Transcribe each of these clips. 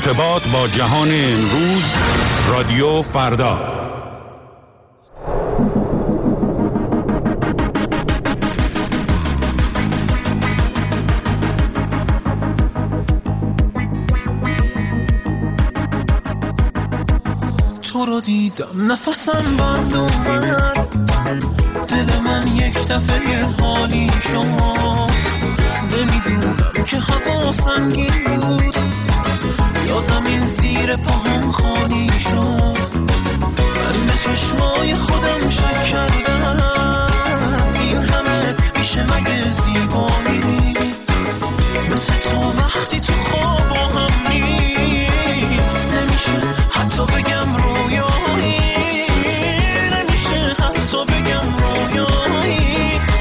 ارتباط با جهان امروز، رادیو فردا. تو رو دیدم نفسم بند اومد، دل من یک دفعه یه حالی شد. نمیدونم که هوا سنگین بود یا زمین زیر پاهم خالی شد. من به چشمای خودم شک کردم، این همه میشه مگه زیبایی؟ مثل تو وقتی تو خواب هم نیست، نمیشه حتی بگم رویایی، نمیشه حتی بگم رویایی.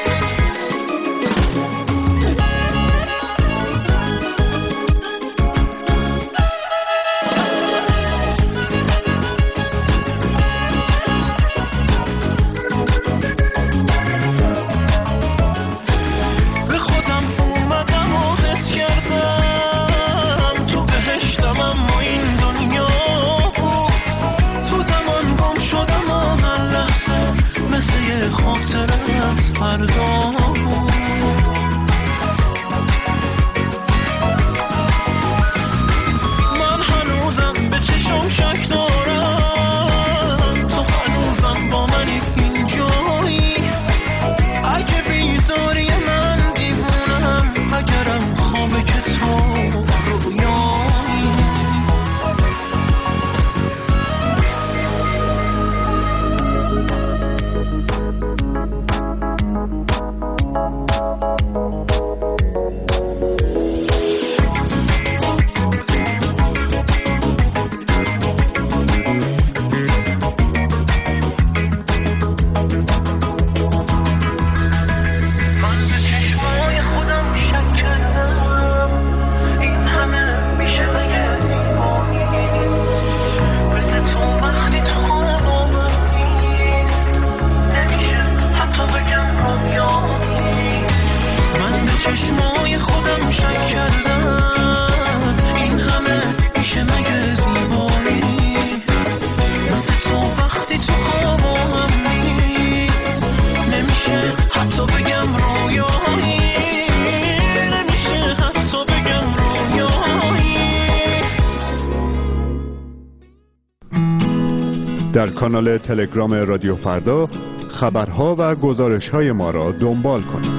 در کانال تلگرام رادیو فردا خبرها و گزارش‌های ما را دنبال کنید.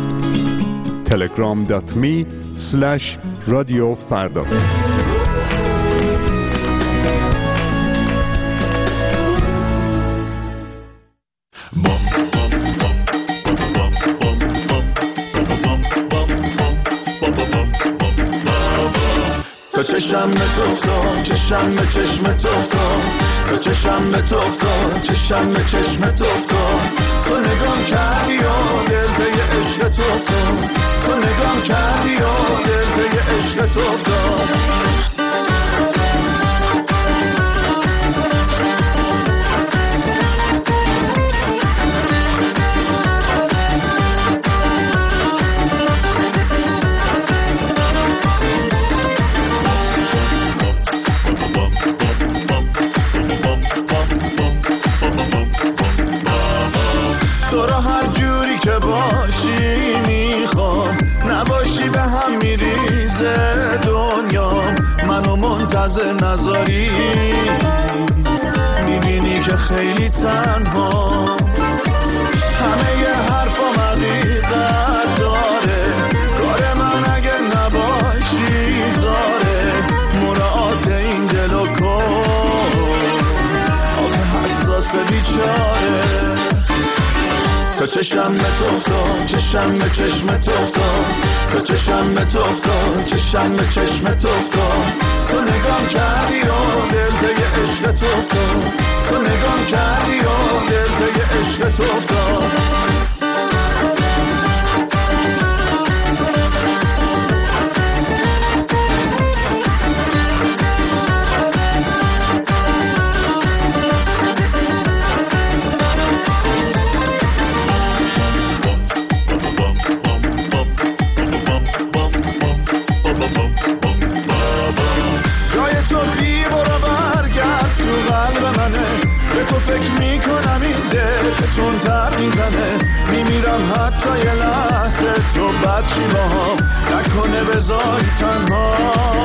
telegram.me/رادیوفردا. چشم به تو افتاد، چشم به چشم تو افتاد، تو چشم به تو افتاد، چشم به چشم تو افتاد. تو نگاه کردی و دل به عشق تو افتاد، تو نگاه کردی و دل به عشق تو افتاد. منتظر نذاری، میبینی که خیلی تنها، همه ی حرفام حقیقت داره، کار من اگه نباشی زاره، مراعات این دل و کن آخه حساس بیچاره. تو چشم به تو افتاد، چشم به چشم تو افتاد، تو چشم به تو افتاد، چشم به چشم تو افتاد. تو نگاه کردی و دل به عشق تو افتاد، تو نگاه کردی و دل به عشق تو افتاد. جای تو که تندتر میزنه، میمیرم حتی یه لحظه تو بد چی باهام نکنه بذاری تنها.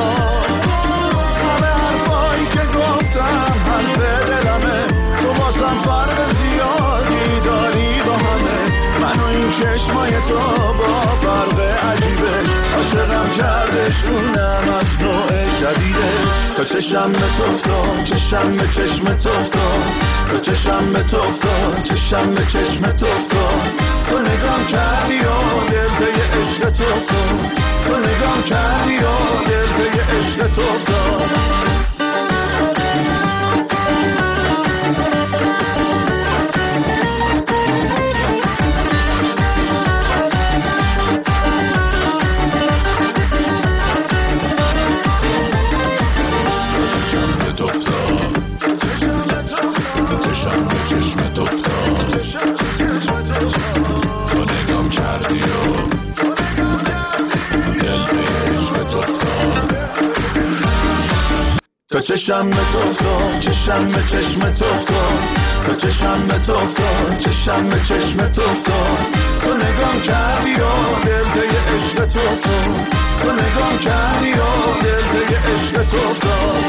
همه حرفایی که گفتم حرف دلمه، تو بازم فرق زیادی داری با همه. من و این چشمای تو با فرق عجیبش عاشقم کردش، اونم از نوع شدیدش. تا چشم به تو افتاد، چشم به چشم تو افتاد، تا چشم به تو افتاد، چشم به چشم تو افتاد. تو نگام کردی و دل به یه عشق تو افتاد، تو نگام کردی و دل به یه عشق تو افتاد. تا چشم به تو افتاد، چشم به چشم تو افتاد، تا چشم به تو افتاد، چشم به چشم تو افتاد. تو نگام کردی و دل به یه عشق تو افتاد، تو نگام کردی و دل به یه عشق تو افتاد.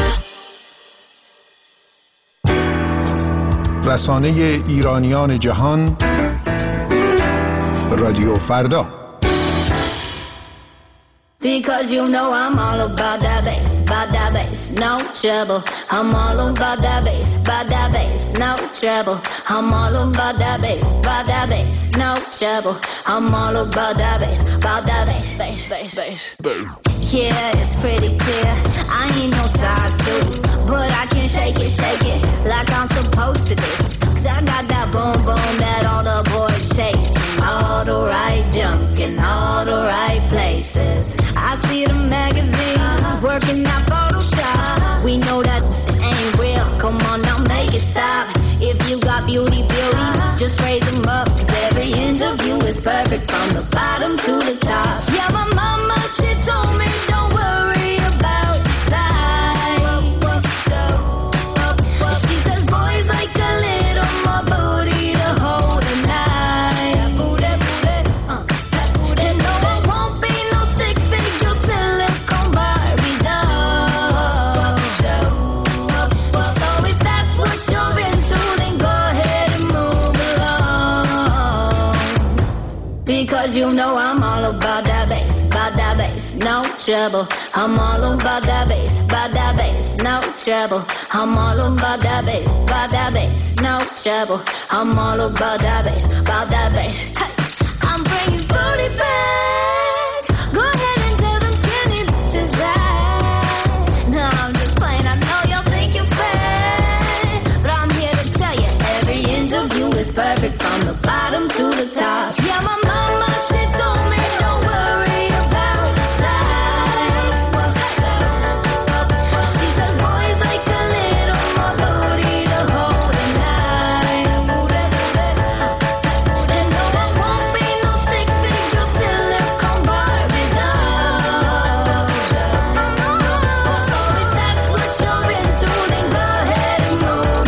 رسانه ایرانیان جهان، رادیو فردا. Because you know I'm all about that bass, no trouble. I'm all about that bass, no trouble. I'm all about that bass, no trouble. I'm all about that bass, bass. Yeah, it's pretty clear. I ain't no size 2, but I can shake it like I'm supposed to do. 'Cause I got that boom boom that all the boys chase, all the right junk in all the right places. I see the magazine working out Photoshop. We know that ain't real. Come on now, make it stop. If you got beauty, just raise them up. 'Cause every inch of you is perfect from the bottom to the top. Yeah, my mama, she told me don't worry about your size. She says boys like a little more booty to hold at night. And no, it won't be no stick figure silicone Barbie doll. So if that's what you're into, then go ahead and move along. Because you know I'm all about that bass, no trouble. I'm all about that bass, no trouble. I'm all about that bass, no trouble. I'm all about that bass. Hey, I'm bringing booty back. Go ahead and tell them skinny bitches that. No, I'm just playing. I know y'all think you're fat, but I'm here to tell you every inch of you is perfect from the bottom to the top. Yeah, my mama, she told me don't worry about your size. She says boys like a little more booty to hold at night. And no, it won't be no stick figure silicone Barbie doll. So if that's what you're into, then go ahead and move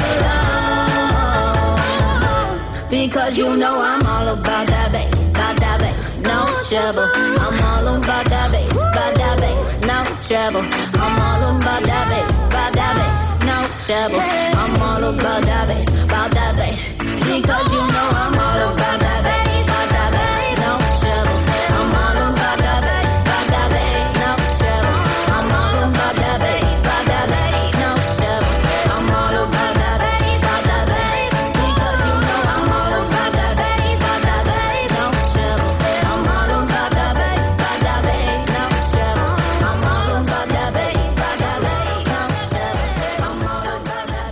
along. Because you know I'm all about that bass, no trouble. I'm all about that bass, no trouble. I'm all about that bass, no trouble. I'm all about that bass, because you know I'm all about that bass, no trouble. I'm all about that bass, no trouble. I'm all about that bass, no trouble. I'm all about that bass, because you know I'm all about that bass, no trouble. I'm all about that bass, no trouble. I'm all about that bass, no trouble. I'm all about that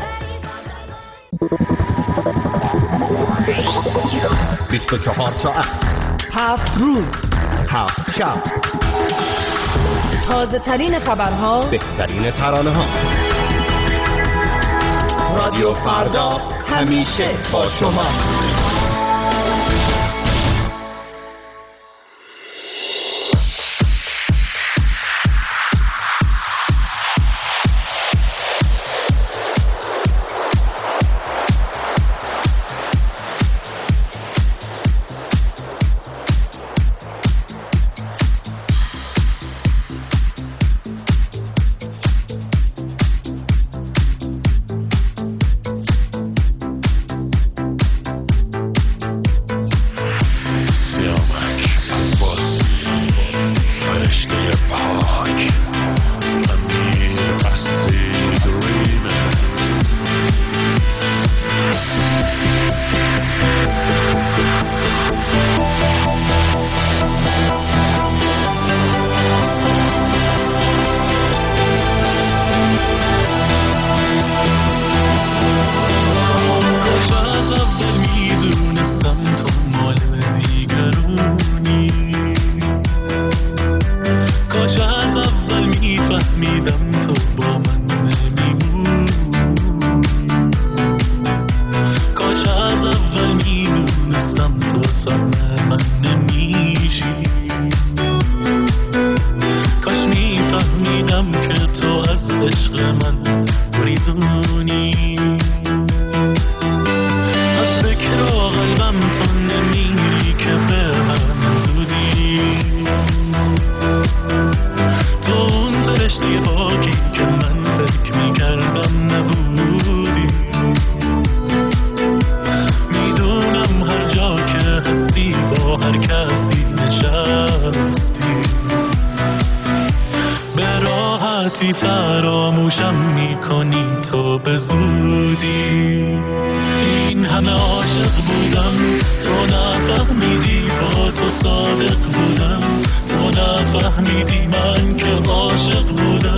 bass. 24 ساعت 7 روز 7 شب، تازه ترین خبرها، بهترین ترانه ها. رادیو فردا همیشه با شما. نفهمیدم تو با من نمیمونی. کاش از اول میدونستم تو سن من نمیشی. کاش میفهمیدم که تو از عشق من گریزونی. از فکر و قلبم تو نمیری که ببرم زودی. تو اون فرشته پاکی که من فکر میکردم نبودی. میدونم هر جا که هستی با هر کسی نشستی. به راحتی فراموشم میکنی تو به زودی. این همه عاشق بودم تو نفهمیدی. با تو صادق بودم تو نفهمیدی. من که عاشق بودم